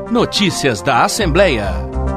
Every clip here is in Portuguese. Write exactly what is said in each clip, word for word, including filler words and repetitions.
Notícias da Assembleia.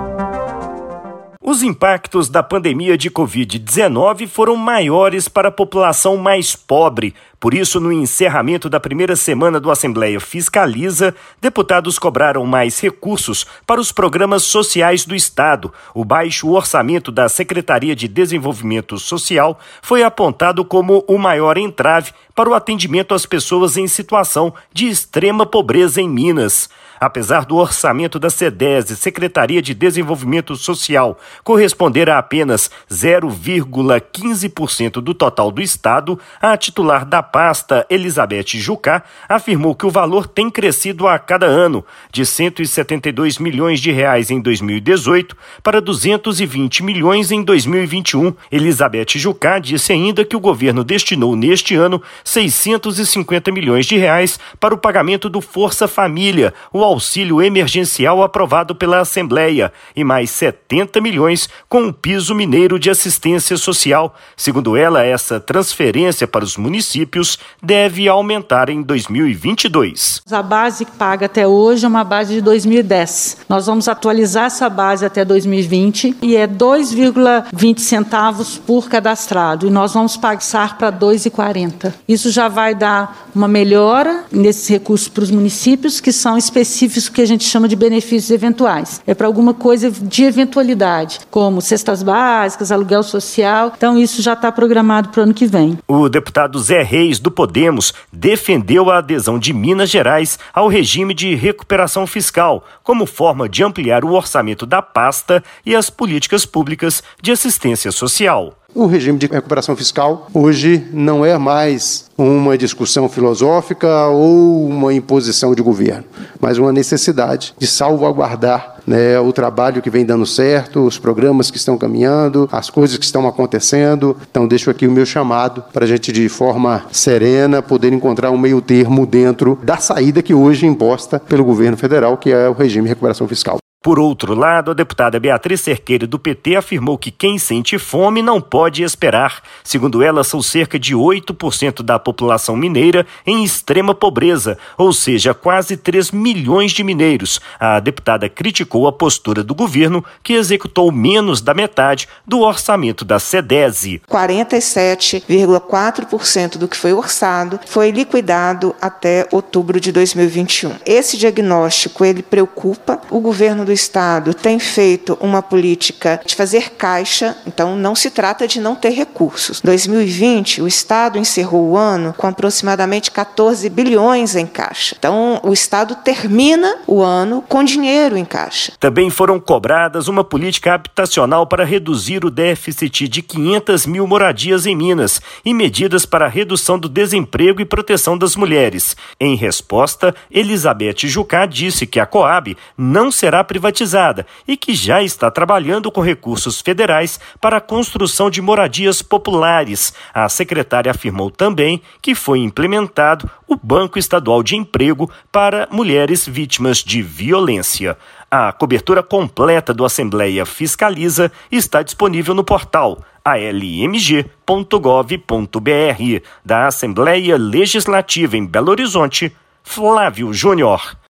Os impactos da pandemia de covid dezenove foram maiores para a população mais pobre. Por isso, no encerramento da primeira semana do Assembleia Fiscaliza, deputados cobraram mais recursos para os programas sociais do Estado. O baixo orçamento da Secretaria de Desenvolvimento Social foi apontado como o maior entrave para o atendimento às pessoas em situação de extrema pobreza em Minas. Apesar do orçamento da SEDESE, Secretaria de Desenvolvimento Social, corresponder a apenas zero vírgula quinze por cento do total do Estado, a titular da pasta, Elizabeth Jucá, afirmou que o valor tem crescido a cada ano, de cento e setenta e dois milhões de reais em dois mil e dezoito para duzentos e vinte milhões em dois mil e vinte e um. Elizabeth Jucá disse ainda que o governo destinou neste ano seiscentos e cinquenta milhões de reais para o pagamento do Força Família, o auxílio emergencial aprovado pela Assembleia, e mais setenta milhões com o piso mineiro de assistência social. Segundo ela, essa transferência para os municípios deve aumentar em dois mil e vinte e dois. A base que paga até hoje é uma base de dois mil e dez. Nós vamos atualizar essa base até dois mil e vinte e é dois vírgula vinte centavos por cadastrado, e nós vamos passar para dois vírgula quarenta. Isso já vai dar uma melhora nesses recursos para os municípios, que são específicos que a gente chama de benefícios eventuais. É para alguma coisa de eventualidade, como cestas básicas, aluguel social. Então, isso já está programado para o ano que vem. O deputado Zé Reis, do Podemos, defendeu a adesão de Minas Gerais ao regime de recuperação fiscal, como forma de ampliar o orçamento da pasta e as políticas públicas de assistência social. O regime de recuperação fiscal hoje não é mais uma discussão filosófica ou uma imposição de governo, mas uma necessidade de salvaguardar, né, o trabalho que vem dando certo, os programas que estão caminhando, as coisas que estão acontecendo. Então, deixo aqui o meu chamado para a gente, de forma serena, poder encontrar um meio termo dentro da saída que hoje é imposta pelo governo federal, que é o regime de recuperação fiscal. Por outro lado, a deputada Beatriz Cerqueira, do P T, afirmou que quem sente fome não pode esperar. Segundo ela, são cerca de oito por cento da população mineira em extrema pobreza, ou seja, quase três milhões de mineiros. A deputada criticou a postura do governo, que executou menos da metade do orçamento da SEDESE. quarenta e sete vírgula quatro por cento do que foi orçado foi liquidado até outubro de dois mil e vinte e um. Esse diagnóstico, ele preocupa. O governo do Estado tem feito uma política de fazer caixa, então não se trata de não ter recursos. Em dois mil e vinte, o Estado encerrou o ano com aproximadamente quatorze bilhões em caixa. Então, o Estado termina o ano com dinheiro em caixa. Também foram cobradas uma política habitacional para reduzir o déficit de quinhentas mil moradias em Minas e medidas para a redução do desemprego e proteção das mulheres. Em resposta, Elizabeth Jucá disse que a Coab não será privatizada privatizada e que já está trabalhando com recursos federais para a construção de moradias populares. A secretária afirmou também que foi implementado o Banco Estadual de Emprego para mulheres vítimas de violência. A cobertura completa do Assembleia Fiscaliza está disponível no portal a l m g ponto gov ponto b r. Da Assembleia Legislativa em Belo Horizonte, Flávio Júnior.